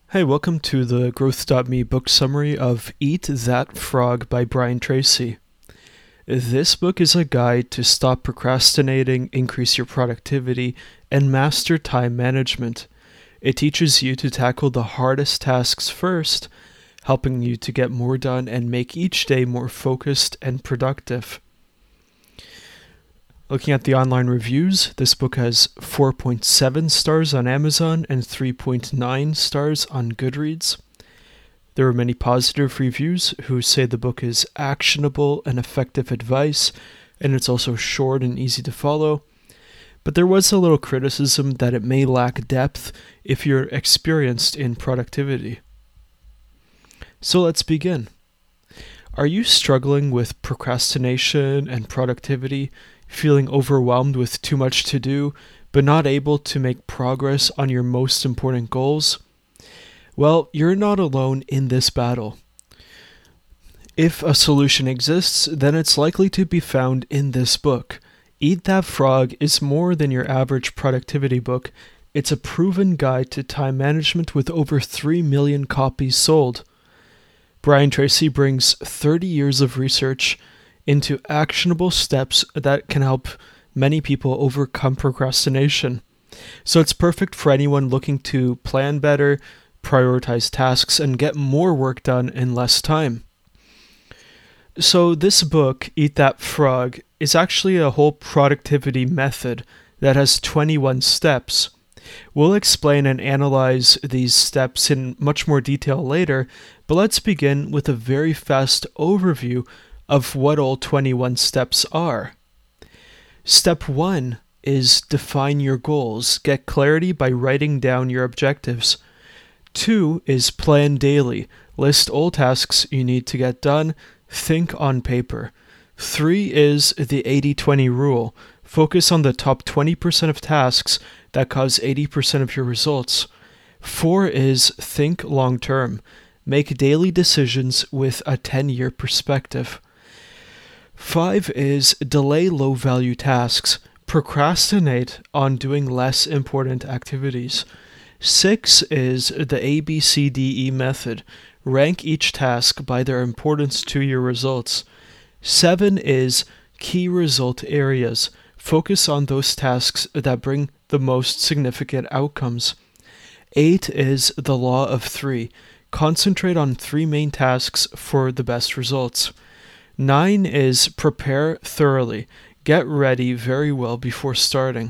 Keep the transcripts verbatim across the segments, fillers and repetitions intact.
Hey, welcome to the Growth dot me book summary of Eat That Frog by Brian Tracy. This book is a guide to stop procrastinating, increase your productivity, and master time management. It teaches you to tackle the hardest tasks first, helping you to get more done and make each day more focused and productive. Looking at the online reviews, this book has four point seven stars on Amazon and three point nine stars on Goodreads. There are many positive reviews who say the book is actionable and effective advice, and it's also short and easy to follow. But there was a little criticism that it may lack depth if you're experienced in productivity. So let's begin. Are you struggling with procrastination and productivity? Feeling overwhelmed with too much to do, but not able to make progress on your most important goals? Well, you're not alone in this battle. If a solution exists, then it's likely to be found in this book. Eat That Frog is more than your average productivity book. It's a proven guide to time management with over three million copies sold. Brian Tracy brings thirty years of research into actionable steps that can help many people overcome procrastination. So it's perfect for anyone looking to plan better, prioritize tasks, and get more work done in less time. So this book, Eat That Frog, is actually a whole productivity method that has twenty-one steps. We'll explain and analyze these steps in much more detail later, but let's begin with a very fast overview of what all twenty-one steps are. Step one is define your goals. Get clarity by writing down your objectives. Two is plan daily. List all tasks you need to get done. Think on paper. Three is the eighty twenty rule. Focus on the top twenty percent of tasks that cause eighty percent of your results. Four is think long term. Make daily decisions with a ten-year perspective. Five is delay low-value tasks. Procrastinate on doing less important activities. Six is the A B C D E method. Rank each task by their importance to your results. Seven is key result areas. Focus on those tasks that bring the most significant outcomes. Eight is the law of three. Concentrate on three main tasks for the best results. Nine is prepare thoroughly. Get ready very well before starting.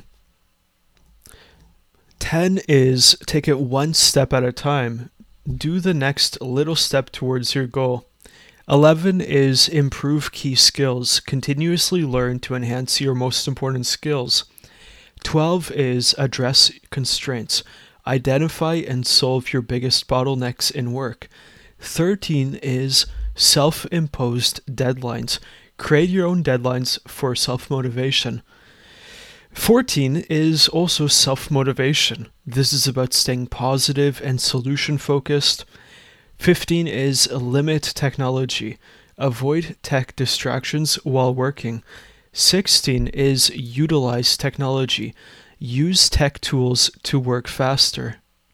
Ten is take it one step at a time. Do the next little step towards your goal. Eleven is improve key skills. Continuously learn to enhance your most important skills. Twelve is address constraints. Identify and solve your biggest bottlenecks in work. Thirteen is self-imposed deadlines. Create your own deadlines for self-motivation. fourteen is also self-motivation. This is about staying positive and solution-focused. fifteen is limit technology. Avoid tech distractions while working. sixteen is utilize technology. Use tech tools to work faster.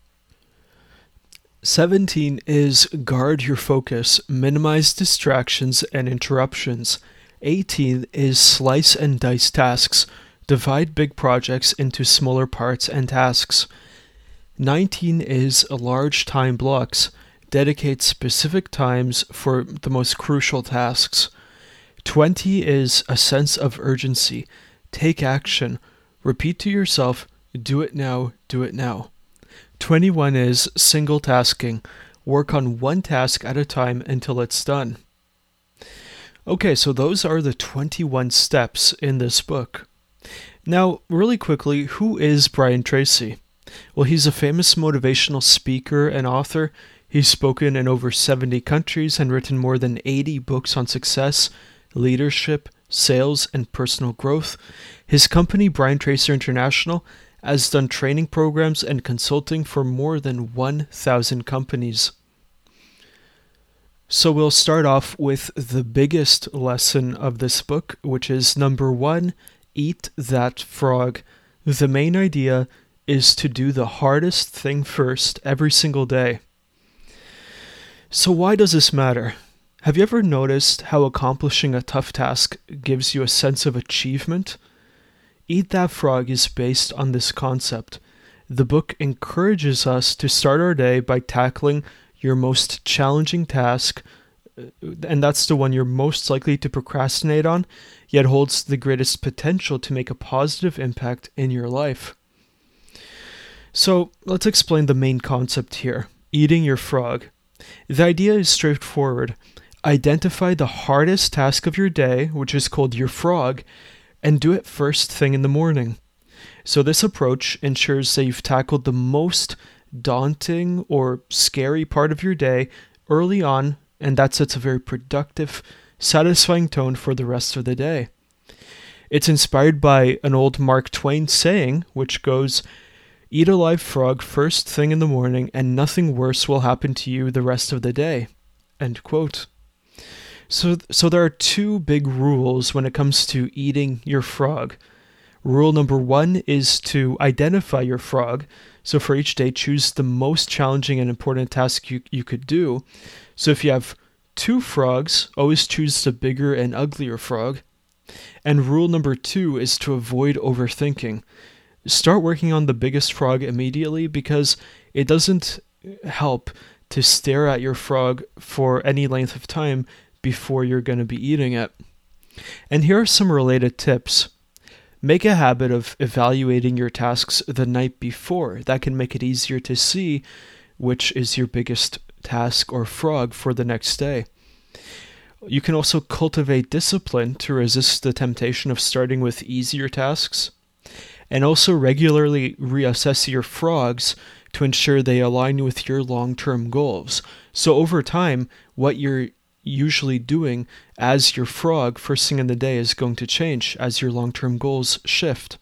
seventeen is guard your focus, minimize distractions and interruptions. eighteen is slice and dice tasks, divide big projects into smaller parts and tasks. nineteen is large time blocks, dedicate specific times for the most crucial tasks. twenty is a sense of urgency, take action, repeat to yourself, do it now, do it now. twenty-one is single tasking. Work on one task at a time until it's done. Okay, so those are the twenty-one steps in this book. Now, really quickly, who is Brian Tracy? Well, he's a famous motivational speaker and author. He's spoken in over seventy countries and written more than eighty books on success, leadership, sales, and personal growth. His company, Brian Tracy International, has done training programs and consulting for more than one thousand companies. So we'll start off with the biggest lesson of this book, which is number one, eat that frog. The main idea is to do the hardest thing first every single day. So why does this matter? Have you ever noticed how accomplishing a tough task gives you a sense of achievement? Eat That Frog is based on this concept. The book encourages us to start our day by tackling your most challenging task, and that's the one you're most likely to procrastinate on, yet holds the greatest potential to make a positive impact in your life. So let's explain the main concept here, eating your frog. The idea is straightforward. Identify the hardest task of your day, which is called your frog, and do it first thing in the morning. So this approach ensures that you've tackled the most daunting or scary part of your day early on, and that sets a very productive, satisfying tone for the rest of the day. It's inspired by an old Mark Twain saying, which goes, "Eat a live frog first thing in the morning, and nothing worse will happen to you the rest of the day." End quote. So, so there are two big rules when it comes to eating your frog. Rule number one is to identify your frog. So for each day, choose the most challenging and important task you, you could do. So if you have two frogs, always choose the bigger and uglier frog. And rule number two is to avoid overthinking. Start working on the biggest frog immediately, because it doesn't help to stare at your frog for any length of time before you're going to be eating it. And here are some related tips. Make a habit of evaluating your tasks the night before. That can make it easier to see which is your biggest task or frog for the next day. You can also cultivate discipline to resist the temptation of starting with easier tasks. And also regularly reassess your frogs to ensure they align with your long-term goals. So over time, what you're usually doing as your frog first thing in the day is going to change as your long-term goals shift.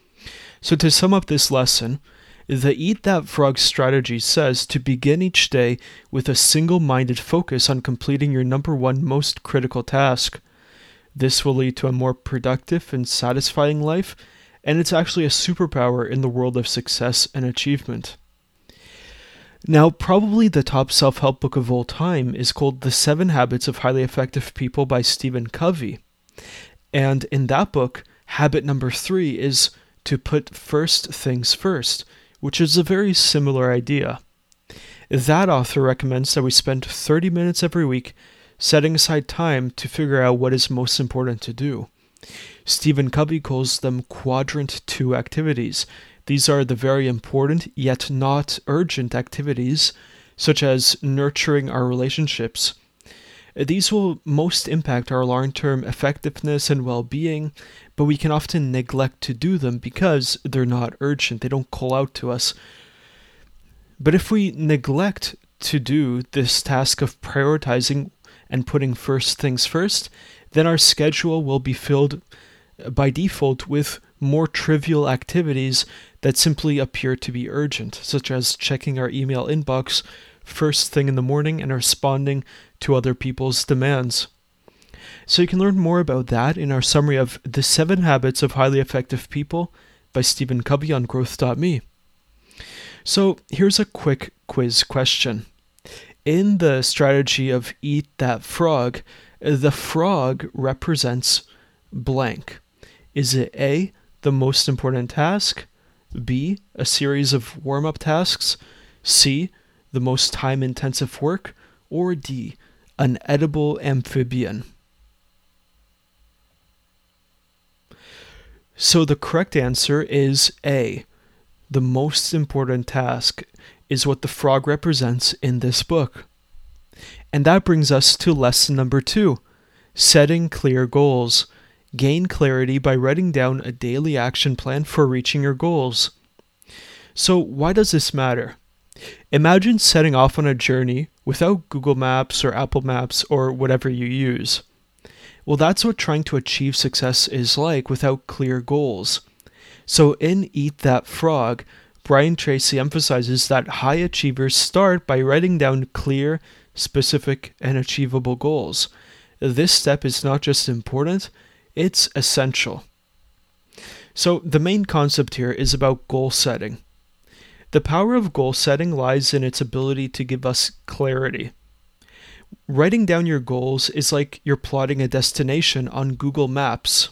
So to sum up this lesson, the Eat That Frog strategy says to begin each day with a single-minded focus on completing your number one most critical task. This will lead to a more productive and satisfying life, and it's actually a superpower in the world of success and achievement. Now, probably the top self-help book of all time is called The Seven Habits of Highly Effective People by Stephen Covey. And in that book, habit number three is to put first things first, which is a very similar idea. That author recommends that we spend thirty minutes every week setting aside time to figure out what is most important to do. Stephen Covey calls them quadrant two activities. These are the very important yet not urgent activities, such as nurturing our relationships. These will most impact our long-term effectiveness and well-being, but we can often neglect to do them because they're not urgent. They don't call out to us. But if we neglect to do this task of prioritizing and putting first things first, then our schedule will be filled by default with more trivial activities that simply appear to be urgent, such as checking our email inbox first thing in the morning and responding to other people's demands. So you can learn more about that in our summary of The Seven Habits of Highly Effective People by Stephen Covey on growth dot me. So here's a quick quiz question. In the strategy of Eat That Frog, the frog represents blank. Is it A, the most important task, B, a series of warm-up tasks, C, the most time-intensive work, or D, an edible amphibian? So the correct answer is A. The most important task is what the frog represents in this book. And that brings us to lesson number two, setting clear goals. Gain clarity by writing down a daily action plan for reaching your goals. So why does this matter? Imagine setting off on a journey without Google Maps or Apple Maps or whatever you use. Well, that's what trying to achieve success is like without clear goals. So in Eat That Frog, Brian Tracy emphasizes that high achievers start by writing down clear, specific, and achievable goals. This step is not just important, it's essential. So the main concept here is about goal setting. The power of goal setting lies in its ability to give us clarity. writing down your goals is like you're plotting a destination on Google Maps.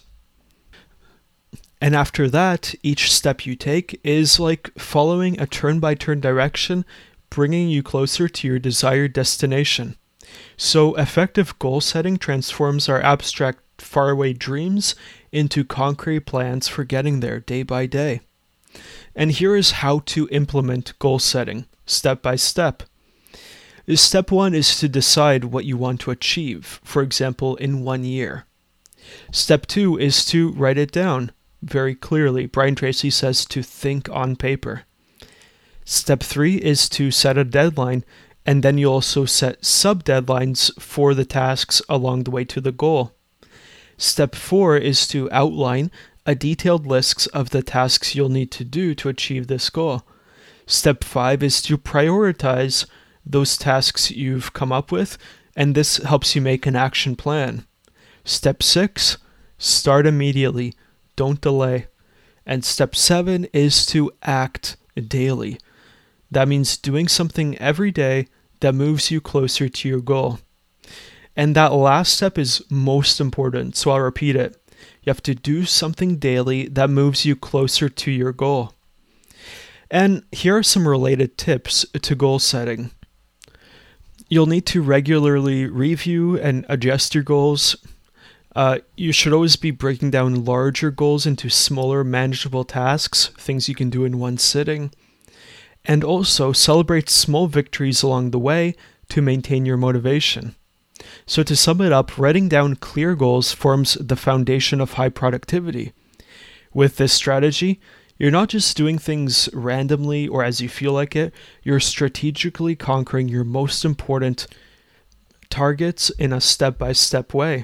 And after that, each step you take is like following a turn-by-turn direction, bringing you closer to your desired destination. So effective goal setting transforms our abstract, faraway dreams into concrete plans for getting there day by day. And here is how to implement goal setting, step by step. Step one is to decide what you want to achieve, for example, in one year. Step two is to write it down very clearly. Brian Tracy says to think on paper. Step three is to set a deadline, and then you also set sub-deadlines for the tasks along the way to the goal. Step four is to outline a detailed list of the tasks you'll need to do to achieve this goal. Step five is to prioritize those tasks you've come up with, and this helps you make an action plan. Step six, start immediately, don't delay. And step seven is to act daily. That means doing something every day that moves you closer to your goal. And that last step is most important, so I'll repeat it. You have to do something daily that moves you closer to your goal. And here are some related tips to goal setting. You'll need to regularly review and adjust your goals. Uh, you should always be breaking down larger goals into smaller, manageable tasks, things you can do in one sitting. And also celebrate small victories along the way to maintain your motivation. So to sum it up, writing down clear goals forms the foundation of high productivity. With this strategy, you're not just doing things randomly or as you feel like it, you're strategically conquering your most important targets in a step-by-step way.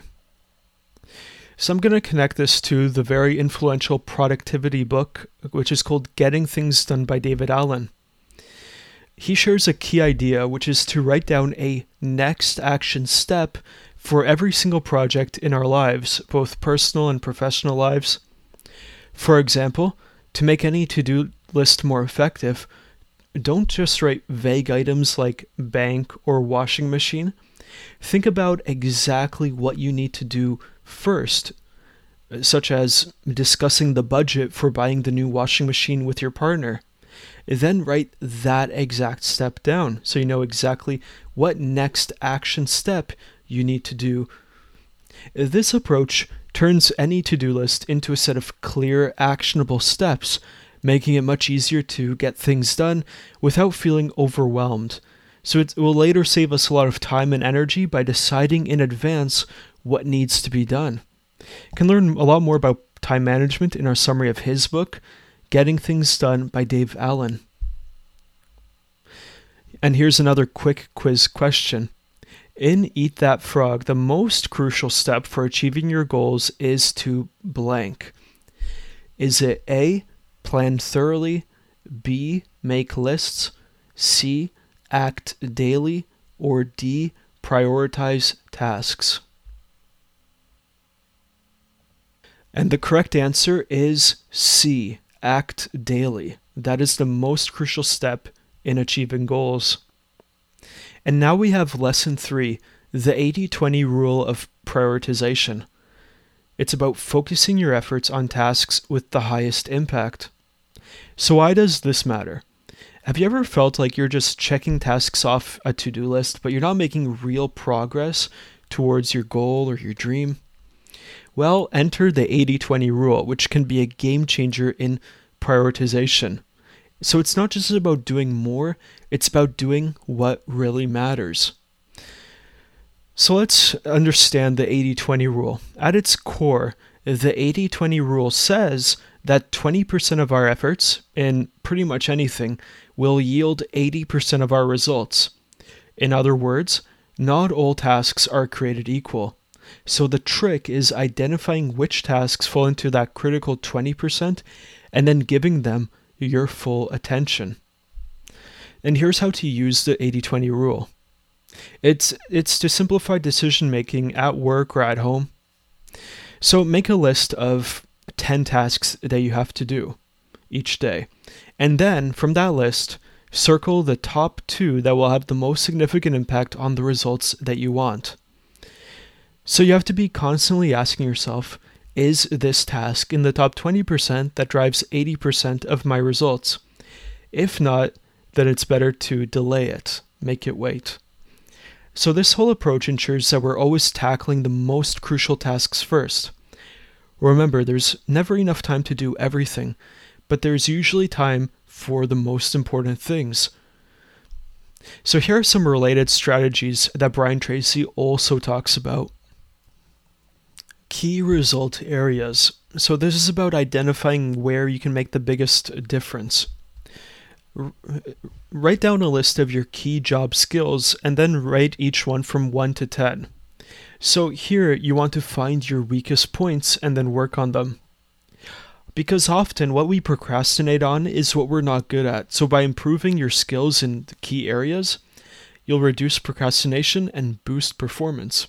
So I'm going to connect this to the very influential productivity book, which is called Getting Things Done by David Allen. He shares a key idea, which is to write down a next action step for every single project in our lives, both personal and professional lives. For example, to make any to-do list more effective, don't just write vague items like bank or washing machine. Think about exactly what you need to do first, such as discussing the budget for buying the new washing machine with your partner. Then write that exact step down so you know exactly what next action step you need to do. This approach turns any to-do list into a set of clear, actionable steps, making it much easier to get things done without feeling overwhelmed. So it will later save us a lot of time and energy by deciding in advance what needs to be done. You can learn a lot more about time management in our summary of his book, Getting Things Done by Dave Allen. And here's another quick quiz question. In Eat That Frog, the most crucial step for achieving your goals is to blank. Is it A, plan thoroughly, B, make lists, C, act daily, or D, prioritize tasks? And the correct answer is C, act daily. That is the most crucial step in achieving goals. And now we have lesson three, the eighty twenty rule of prioritization. It's about focusing your efforts on tasks with the highest impact. So why does this matter? Have you ever felt like you're just checking tasks off a to-do list, but you're not making real progress towards your goal or your dream? Well, enter the eighty twenty rule, which can be a game changer in prioritization. So it's not just about doing more, it's about doing what really matters. So let's understand the eighty twenty rule. At its core, the eighty twenty rule says that twenty percent of our efforts in pretty much anything will yield eighty percent of our results. In other words, not all tasks are created equal. So the trick is identifying which tasks fall into that critical twenty percent and then giving them your full attention. And here's how to use the eighty twenty rule. It's it's to simplify decision making at work or at home. So make a list of ten tasks that you have to do each day. And then from that list, Circle the top two that will have the most significant impact on the results that you want. So you have to be constantly asking yourself, is this task in the top twenty percent that drives eighty percent of my results? If not, then it's better to delay it, make it wait. So this whole approach ensures that we're always tackling the most crucial tasks first. Remember, there's never enough time to do everything, but there's usually time for the most important things. So here are some related strategies that Brian Tracy also talks about. Key result areas. So this is about identifying where you can make the biggest difference. R- write down a list of your key job skills and then rate each one from one to ten. So here you want to find your weakest points and then work on them. Because often what we procrastinate on is what we're not good at. So by improving your skills in the key areas, you'll reduce procrastination and boost performance.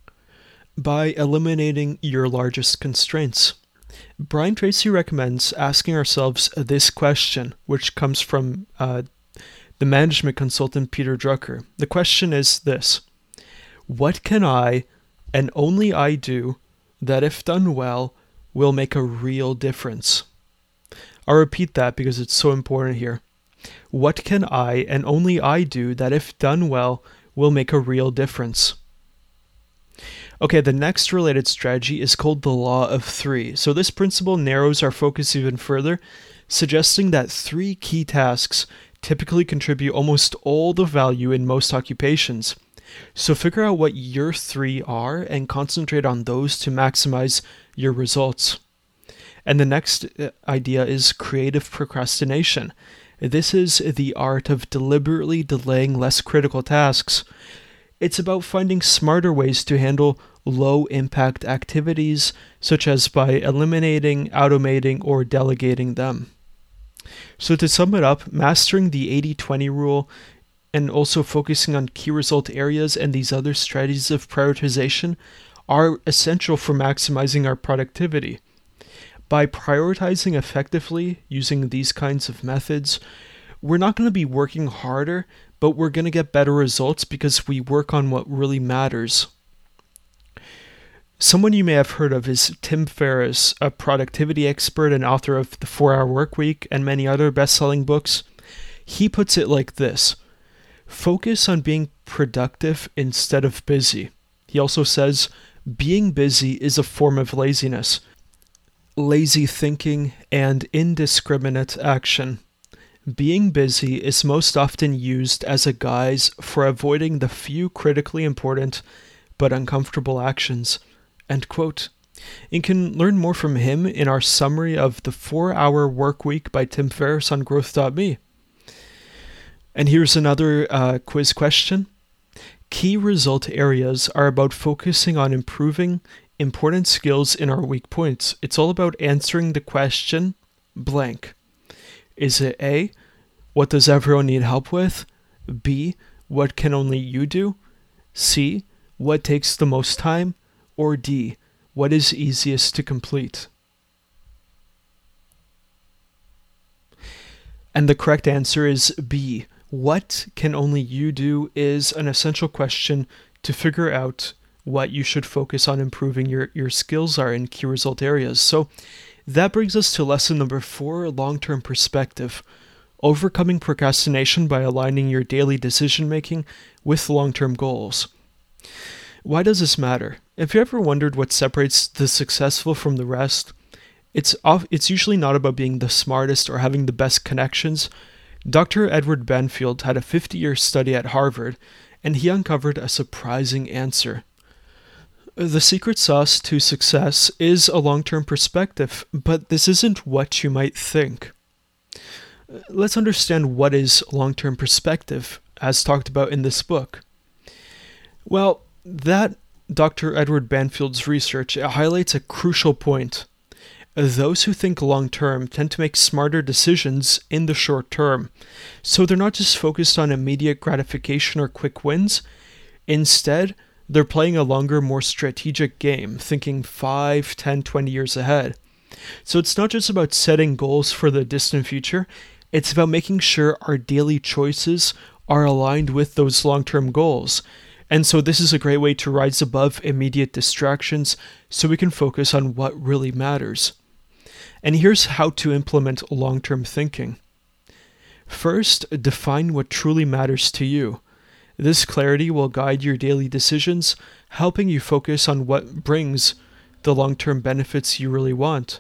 By eliminating your largest constraints. Brian Tracy recommends asking ourselves this question, which comes from uh, the management consultant Peter Drucker. The question is this: what can I, and only I do, that if done well, will make a real difference? I'll repeat that because it's so important here. What can I, and only I do, that if done well, will make a real difference? Okay, the next related strategy is called the Law of Three. So this principle narrows our focus even further, suggesting that three key tasks typically contribute almost all the value in most occupations. So figure out what your three are and concentrate on those to maximize your results. And the next idea is creative procrastination. This is the art of deliberately delaying less critical tasks. It's about finding smarter ways to handle low-impact activities, such as by eliminating, automating, or delegating them. So to sum it up, mastering the eighty twenty rule and also focusing on key result areas and these other strategies of prioritization are essential for maximizing our productivity. By prioritizing effectively using these kinds of methods, we're not going to be working harder, but we're going to get better results because we work on what really matters. Someone you may have heard of is Tim Ferriss, a productivity expert and author of The four-Hour Workweek and many other best-selling books. He puts it like this: focus on being productive instead of busy. He also says, being busy is a form of laziness, lazy thinking, and indiscriminate action. Being busy is most often used as a guise for avoiding the few critically important but uncomfortable actions. End quote. You can learn more from him in our summary of The four-Hour Workweek by Tim Ferriss on growth dot me. And here's another uh, quiz question. Key result areas are about focusing on improving important skills in our weak points. It's all about answering the question blank. Is it A, what does everyone need help with? B, what can only you do? C, what takes the most time? Or D, what is easiest to complete? And the correct answer is B. What can only you do is an essential question to figure out what you should focus on improving your, your skills are in key result areas. So that brings us to lesson number four, long-term perspective. Overcoming procrastination by aligning your daily decision-making with long-term goals. Why does this matter? Have you ever wondered what separates the successful from the rest? It's off, it's usually not about being the smartest or having the best connections. Doctor Edward Banfield had a fifty-year study at Harvard, and he uncovered a surprising answer. The secret sauce to success is a long-term perspective, but this isn't what you might think. Let's understand what is long-term perspective, as talked about in this book. Well, that Doctor Edward Banfield's research highlights a crucial point. Those who think long-term tend to make smarter decisions in the short term, so they're not just focused on immediate gratification or quick wins. Instead, they're playing a longer, more strategic game, thinking five, ten, twenty years ahead. So it's not just about setting goals for the distant future, It's about making sure our daily choices are aligned with those long-term goals. And so this is a great way to rise above immediate distractions so we can focus on what really matters. And here's how to implement long-term thinking. First, define what truly matters to you. This clarity will guide your daily decisions, helping you focus on what brings the long-term benefits you really want.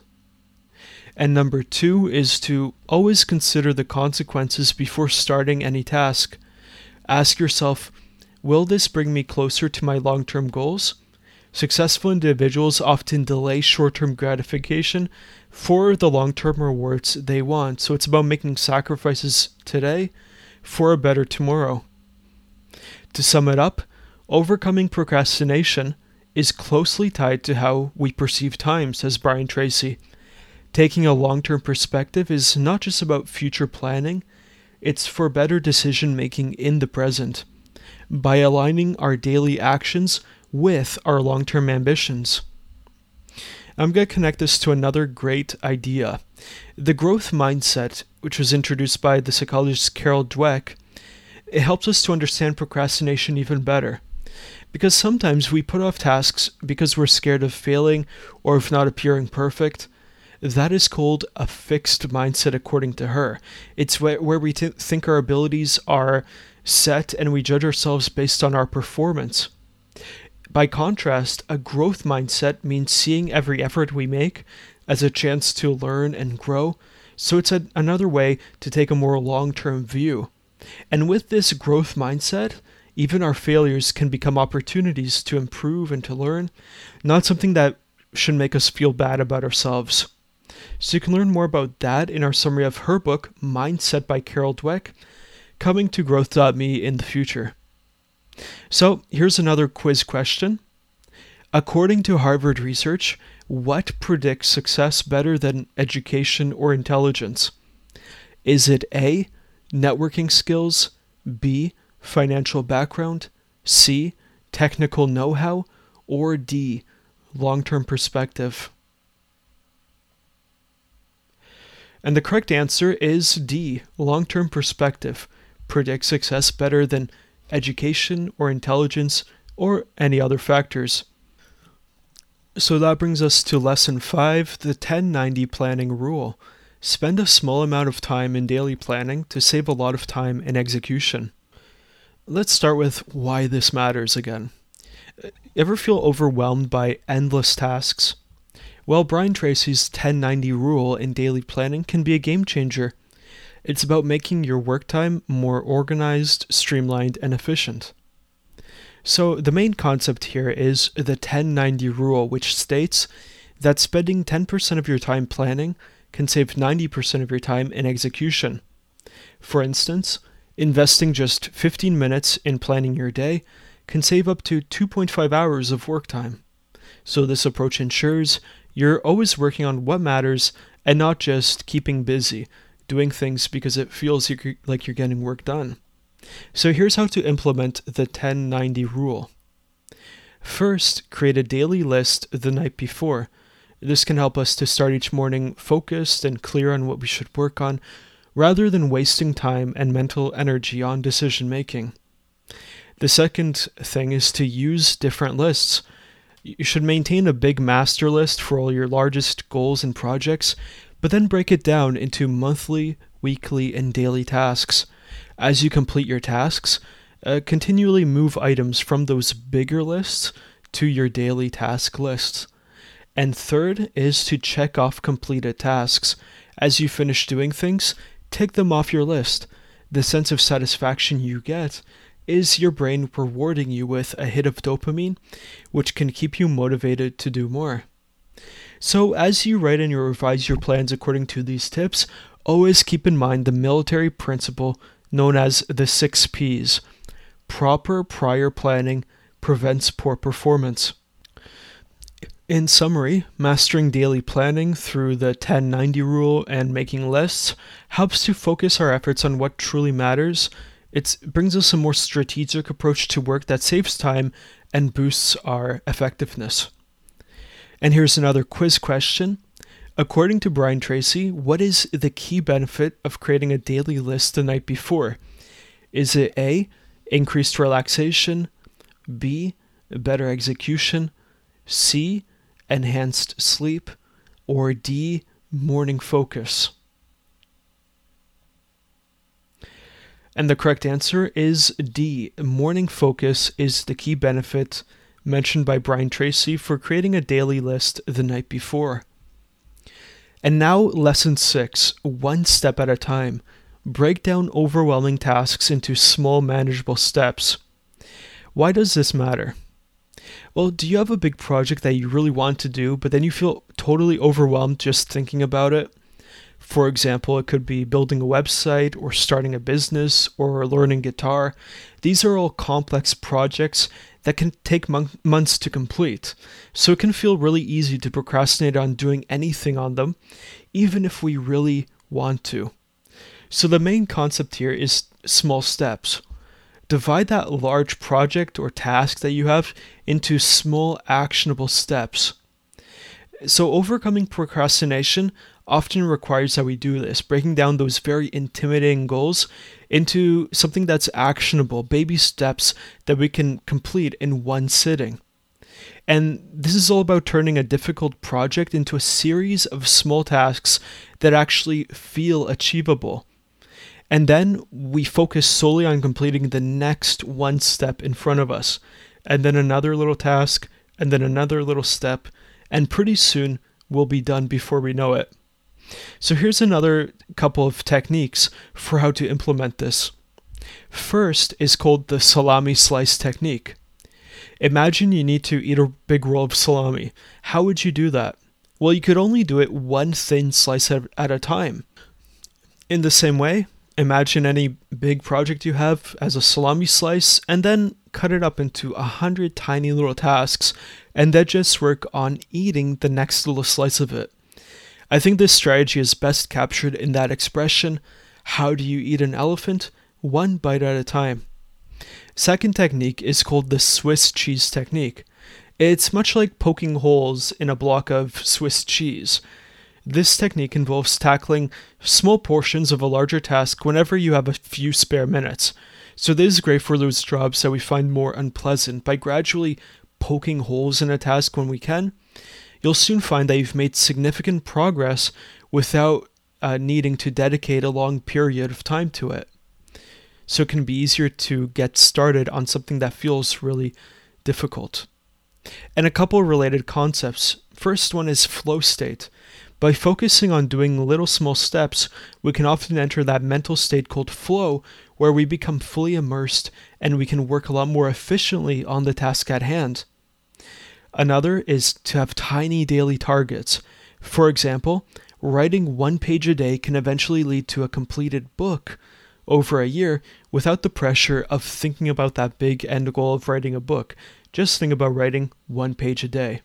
And number two is to always consider the consequences before starting any task. Ask yourself, will this bring me closer to my long-term goals? Successful individuals often delay short-term gratification for the long-term rewards they want. So it's about making sacrifices today for a better tomorrow. To sum it up, overcoming procrastination is closely tied to how we perceive time, says Brian Tracy. Taking a long-term perspective is not just about future planning, it's for better decision-making in the present, by aligning our daily actions with our long-term ambitions. I'm going to connect this to another great idea. The growth mindset, which was introduced by the psychologist Carol Dweck, it helps us to understand procrastination even better. Because sometimes we put off tasks because we're scared of failing or of not appearing perfect. That is called a fixed mindset, according to her. It's where, where we t- think our abilities are set and we judge ourselves based on our performance. By contrast, a growth mindset means seeing every effort we make as a chance to learn and grow. So it's a, another way to take a more long-term view. And with this growth mindset, even our failures can become opportunities to improve and to learn, not something that should make us feel bad about ourselves. So you can learn more about that in our summary of her book, Mindset by Carol Dweck, coming to growth dot me in the future. So here's another quiz question. According to Harvard research, what predicts success better than education or intelligence? Is it A, networking skills, B, financial background, C, technical know-how, or D, long-term perspective? And the correct answer is D, long-term perspective, predicts success better than education or intelligence or any other factors. So that brings us to lesson five, the ten ninety planning rule. Spend a small amount of time in daily planning to save a lot of time in execution. Let's start with why this matters again. Ever feel overwhelmed by endless tasks? Well, Brian Tracy's ten ninety rule in daily planning can be a game changer. It's about making your work time more organized, streamlined, and efficient. So the main concept here is the ten ninety rule, which states that spending ten percent of your time planning can save ninety percent of your time in execution. For instance, investing just fifteen minutes in planning your day can save up to two point five hours of work time. So this approach ensures you're always working on what matters and not just keeping busy, doing things because it feels like you're getting work done. So here's how to implement the ten ninety rule. First, create a daily list the night before. This can help us to start each morning focused and clear on what we should work on, rather than wasting time and mental energy on decision making. The second thing is to use different lists. You should maintain a big master list for all your largest goals and projects, but then break it down into monthly, weekly, and daily tasks. As you complete your tasks, uh, continually move items from those bigger lists to your daily task lists. And third is to check off completed tasks. As you finish doing things, take them off your list. The sense of satisfaction you get is your brain rewarding you with a hit of dopamine, which can keep you motivated to do more. So as you write and you revise your plans according to these tips, always keep in mind the military principle known as the six P's. Proper prior planning prevents poor performance. In summary, mastering daily planning through the ten ninety rule and making lists helps to focus our efforts on what truly matters. It brings us a more strategic approach to work that saves time and boosts our effectiveness. And here's another quiz question. According to Brian Tracy, what is the key benefit of creating a daily list the night before? Is it A, increased relaxation, B, better execution, C, enhanced sleep, or D, morning focus? And the correct answer is D, morning focus is the key benefit mentioned by Brian Tracy for creating a daily list the night before. And now, lesson six, one step at a time. Break down overwhelming tasks into small, manageable steps. Why does this matter? Well, do you have a big project that you really want to do, but then you feel totally overwhelmed just thinking about it? For example, it could be building a website or starting a business or learning guitar. These are all complex projects that can take mon- months to complete. So it can feel really easy to procrastinate on doing anything on them, even if we really want to. So the main concept here is small steps. Divide that large project or task that you have into small actionable steps. So overcoming procrastination often requires that we do this, breaking down those very intimidating goals into something that's actionable, baby steps that we can complete in one sitting. And this is all about turning a difficult project into a series of small tasks that actually feel achievable. And then we focus solely on completing the next one step in front of us, and then another little task, and then another little step, and pretty soon we'll be done before we know it. So here's another couple of techniques for how to implement this. First is called the salami slice technique. Imagine you need to eat a big roll of salami. How would you do that? Well, you could only do it one thin slice at a time. In the same way, imagine any big project you have as a salami slice and then cut it up into a hundred tiny little tasks and then just work on eating the next little slice of it. I think this strategy is best captured in that expression, how do you eat an elephant? One bite at a time. Second technique is called the Swiss cheese technique. It's much like poking holes in a block of Swiss cheese. This technique involves tackling small portions of a larger task whenever you have a few spare minutes. So this is great for those jobs that we find more unpleasant. By gradually poking holes in a task when we can, you'll soon find that you've made significant progress without uh, needing to dedicate a long period of time to it. So it can be easier to get started on something that feels really difficult. And a couple of related concepts. First one is flow state. By focusing on doing little small steps, we can often enter that mental state called flow, where we become fully immersed and we can work a lot more efficiently on the task at hand. Another is to have tiny daily targets. For example, writing one page a day can eventually lead to a completed book over a year without the pressure of thinking about that big end goal of writing a book. Just think about writing one page a day.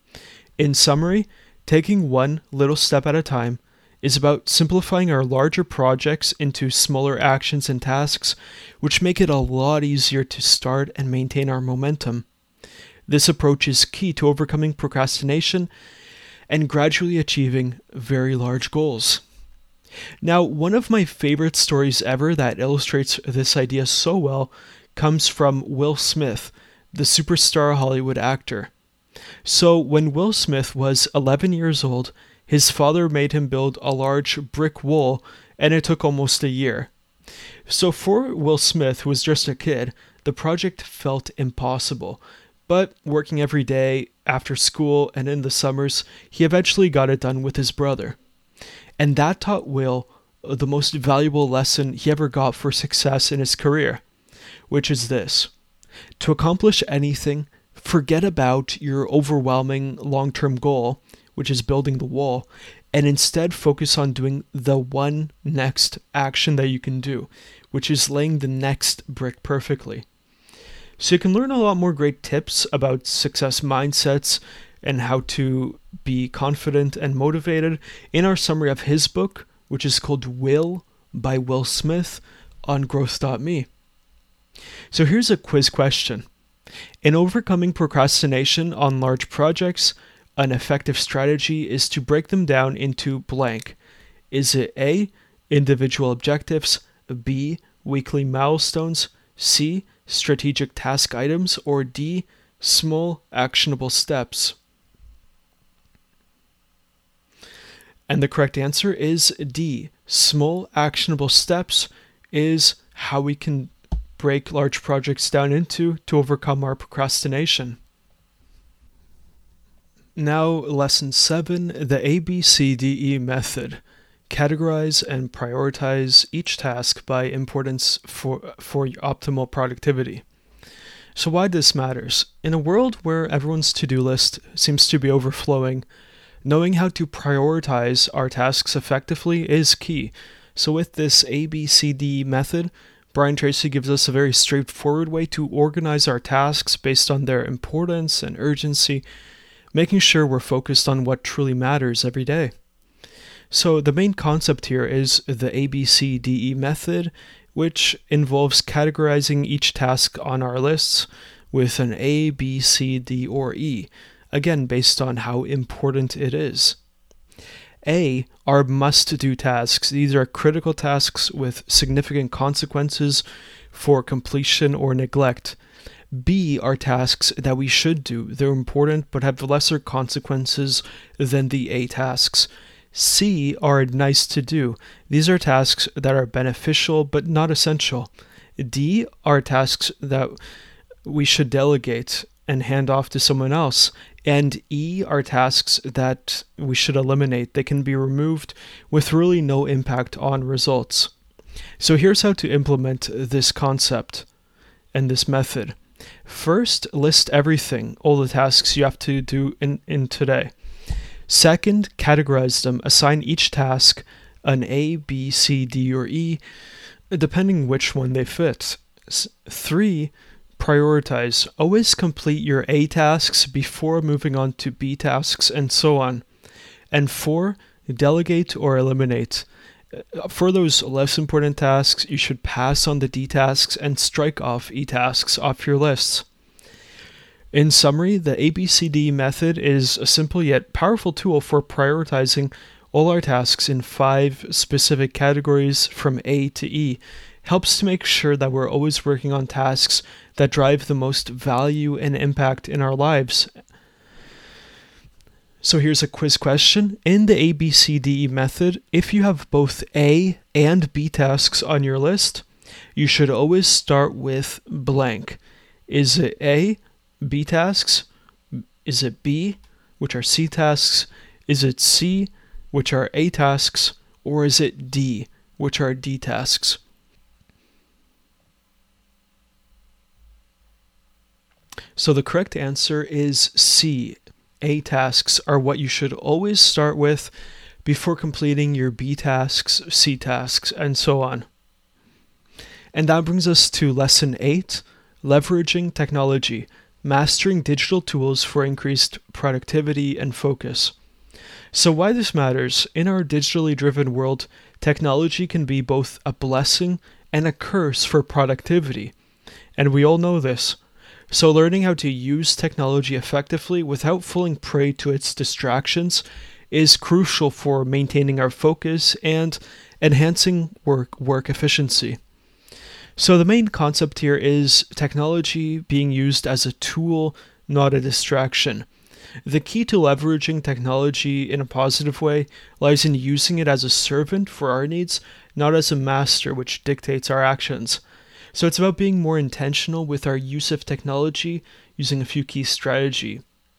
In summary, taking one little step at a time is about simplifying our larger projects into smaller actions and tasks, which make it a lot easier to start and maintain our momentum. This approach is key to overcoming procrastination and gradually achieving very large goals. Now, one of my favorite stories ever that illustrates this idea so well comes from Will Smith, the superstar Hollywood actor. So, when Will Smith was eleven years old, his father made him build a large brick wall, and it took almost a year. So for Will Smith, who was just a kid, the project felt impossible. But working every day, after school, and in the summers, he eventually got it done with his brother. And that taught Will the most valuable lesson he ever got for success in his career, which is this: to accomplish anything, forget about your overwhelming long-term goal, which is building the wall, and instead focus on doing the one next action that you can do, which is laying the next brick perfectly. So you can learn a lot more great tips about success mindsets and how to be confident and motivated in our summary of his book, which is called Will by Will Smith, on growth dot me. So here's a quiz question. In overcoming procrastination on large projects, An effective strategy is to break them down into blank. Is it A, individual objectives, B, weekly milestones, C, strategic task items, or D, small actionable steps? And the correct answer is D. Small actionable steps is how we can break large projects down into to overcome our procrastination. Now, lesson seven, the A B C D E method. Categorize and prioritize each task by importance for, for optimal productivity. So why this matters? In a world where everyone's to-do list seems to be overflowing, knowing how to prioritize our tasks effectively is key. So with this A B C D method, Brian Tracy gives us a very straightforward way to organize our tasks based on their importance and urgency, making sure we're focused on what truly matters every day. So the main concept here is the A B C D E method, which involves categorizing each task on our lists with an A, B, C, D, or E, again based on how important it is. A are must-do tasks. These are critical tasks with significant consequences for completion or neglect. B are tasks that we should do. They're important but have lesser consequences than the A tasks. C are nice to do. These are tasks that are beneficial but not essential. D are tasks that we should delegate and hand off to someone else. And E are tasks that we should eliminate. They can be removed with really no impact on results. So here's how to implement this concept and this method. First, list everything, all the tasks you have to do in, in today. Second, categorize them. Assign each task an A, B, C, D, or E, depending which one they fit. S- three, prioritize. Always complete your A tasks before moving on to B tasks and so on. And four, delegate or eliminate. For those less important tasks, you should pass on the D tasks and strike off E tasks off your lists. In summary, the A B C D method is a simple yet powerful tool for prioritizing all our tasks in five specific categories from A to E. Helps to make sure that we're always working on tasks that drive the most value and impact in our lives. So here's a quiz question. In the A B C D E method, if you have both A and B tasks on your list, you should always start with blank. Is it A, B tasks? Is it B, which are C tasks? Is it C, which are A tasks? Or is it D, which are D tasks? So the correct answer is C. A tasks are what you should always start with before completing your B tasks, C tasks, and so on. And that brings us to lesson eight, leveraging technology, mastering digital tools for increased productivity and focus. So why this matters, in our digitally driven world, technology can be both a blessing and a curse for productivity. And we all know this. So learning how to use technology effectively without falling prey to its distractions is crucial for maintaining our focus and enhancing work work efficiency. So the main concept here is technology being used as a tool, not a distraction. The key to leveraging technology in a positive way lies in using it as a servant for our needs, not as a master which dictates our actions. So it's about being more intentional with our use of technology, using a few key strategies.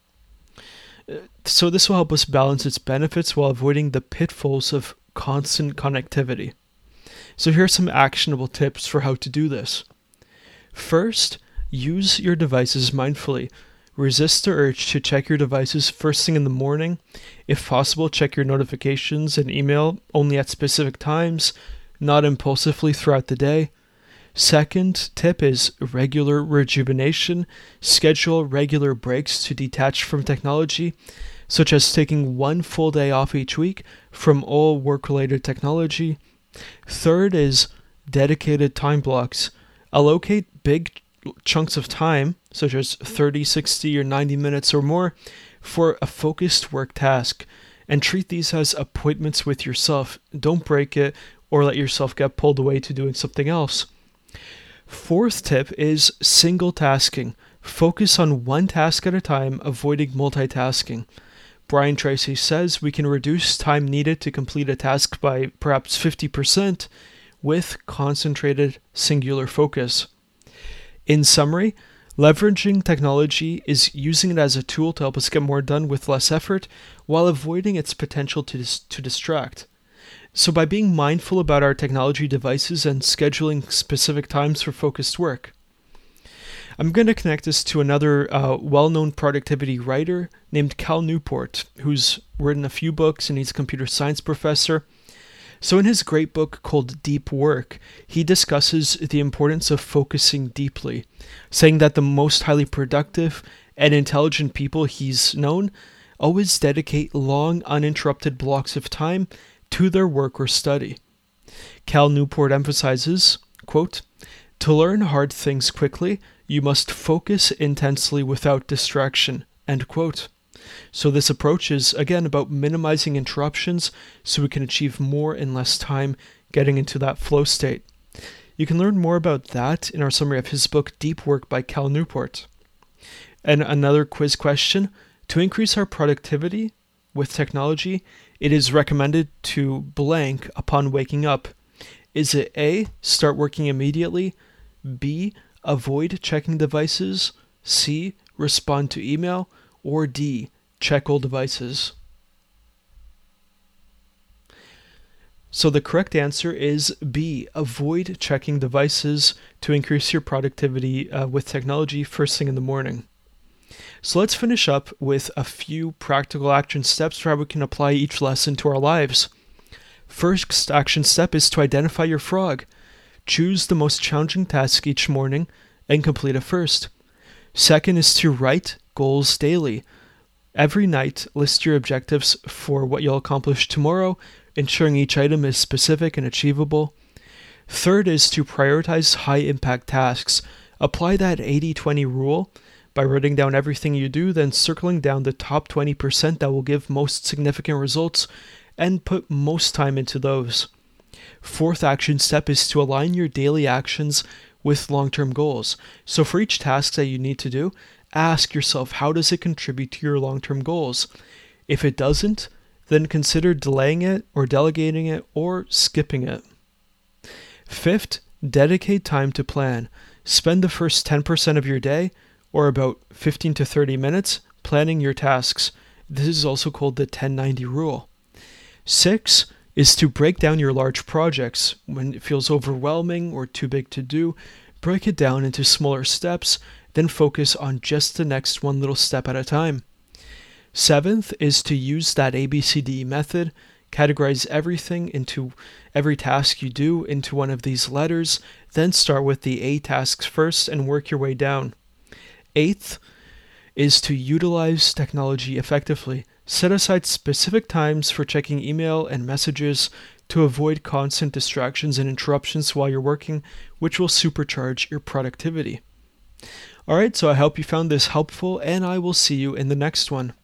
So this will help us balance its benefits while avoiding the pitfalls of constant connectivity. So here are some actionable tips for how to do this. First, use your devices mindfully. Resist the urge to check your devices first thing in the morning. If possible, check your notifications and email only at specific times, not impulsively throughout the day. Second tip is regular rejuvenation. Schedule regular breaks to detach from technology, such as taking one full day off each week from all work-related technology. Third is dedicated time blocks. Allocate big chunks of time, such as thirty, sixty, or ninety minutes or more, for a focused work task, and treat these as appointments with yourself. Don't break it or let yourself get pulled away to doing something else. Fourth tip is single tasking. Focus on one task at a time, avoiding multitasking. Brian Tracy says we can reduce time needed to complete a task by perhaps fifty percent with concentrated singular focus. In summary, leveraging technology is using it as a tool to help us get more done with less effort while avoiding its potential to, dis- to distract. So by being mindful about our technology devices and scheduling specific times for focused work. I'm going to connect this to another uh, well-known productivity writer named Cal Newport, who's written a few books and he's a computer science professor. So in his great book called Deep Work, he discusses the importance of focusing deeply, saying that the most highly productive and intelligent people he's known always dedicate long, uninterrupted blocks of time to their work or study. Cal Newport emphasizes, quote, "To learn hard things quickly, you must focus intensely without distraction," end quote. So this approach is, again, about minimizing interruptions so we can achieve more in less time, getting into that flow state. You can learn more about that in our summary of his book, Deep Work by Cal Newport. And another quiz question: to increase our productivity with technology, it is recommended to blank upon waking up. Is it A, start working immediately, B, avoid checking devices, C, respond to email, or D, check all devices? So the correct answer is B, avoid checking devices to increase your productivity uh, with technology first thing in the morning. So let's finish up with a few practical action steps for how we can apply each lesson to our lives. First action step is to identify your frog. Choose the most challenging task each morning and complete it first. Second is to write goals daily. Every night, list your objectives for what you'll accomplish tomorrow, ensuring each item is specific and achievable. Third is to prioritize high-impact tasks. Apply that eighty twenty rule by writing down everything you do, then circling down the top twenty percent that will give most significant results, and put most time into those. Fourth action step is to align your daily actions with long-term goals. So for each task that you need to do, ask yourself, how does it contribute to your long-term goals? If it doesn't, then consider delaying it or delegating it or skipping it. Fifth, dedicate time to plan. Spend the first ten percent of your day, or about fifteen to thirty minutes, planning your tasks. This is also called the ten ninety rule. Six is to break down your large projects. When it feels overwhelming or too big to do, break it down into smaller steps, then focus on just the next one little step at a time. Seventh is to use that A B C D method. Categorize everything into every task you do into one of these letters, then start with the A tasks first and work your way down. Eighth is to utilize technology effectively. Set aside specific times for checking email and messages to avoid constant distractions and interruptions while you're working, which will supercharge your productivity. Alright, so I hope you found this helpful, and I will see you in the next one.